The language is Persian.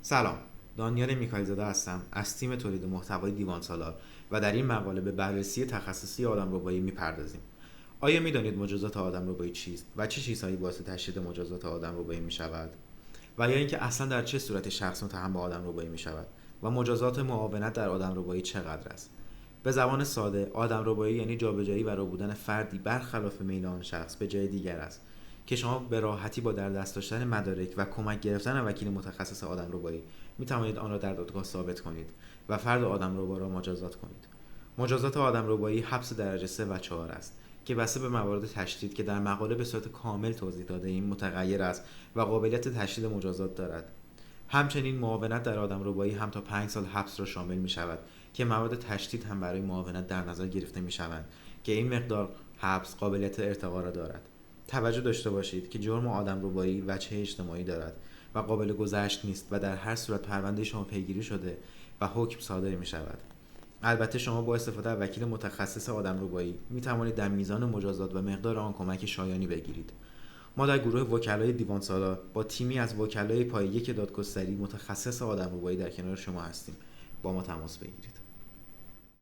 سلام، دانیال میکائیل زاده هستم از تیم تولید محتوای دیوان سالار و در این مقاله به بررسی تخصصی آدمربایی میپردازیم. آیا میدانید مجازات آدمربایی چیست و چه چیزهایی باعث تشدید مجازات آدمربایی میشود؟ و یا اینکه اصلا در چه صورتی شخص متهم به آدمربایی میشود و مجازات معاونت در آدمربایی چقدر است؟ به زبان ساده، آدمربایی یعنی جابجایی و رو بودن فردی برخلاف میل آن شخص به جای دیگر است که شما به راحتی با در دست داشتن مدارک و کمک گرفتن وکیل متخصص آدمربایی می توانید آن را در دادگاه ثابت کنید و فرد آدمربا را مجازات کنید. مجازات آدمربایی حبس درجه 3 و 4 است که بسته به موارد تشدید که در مقاله به صورت کامل توضیح داده ایم متغیر است و قابلیت تشدید مجازات دارد. همچنین معاونت در آدمربایی هم تا 5 سال حبس را شامل می شود که مواد تشدید هم برای معاونت در نظر گرفته می شوند که این مقدار حبس قابلیت ارتقا را دارد. توجه داشته باشید که جرم آدمربایی وجه اجتماعی دارد و قابل گذشت نیست و در هر صورت پرونده شما پیگیری شده و حکم صادر می شود. البته شما با استفاده از وکیل متخصص آدمربایی می توانید در میزان مجازات و مقدار آن کمک شایانی بگیرید. ما در گروه وکلای دیوان سالار با تیمی از وکلای پایه یک دادگستری متخصص آدمربایی در کنار شما هستیم. با ما تماس بگیرید.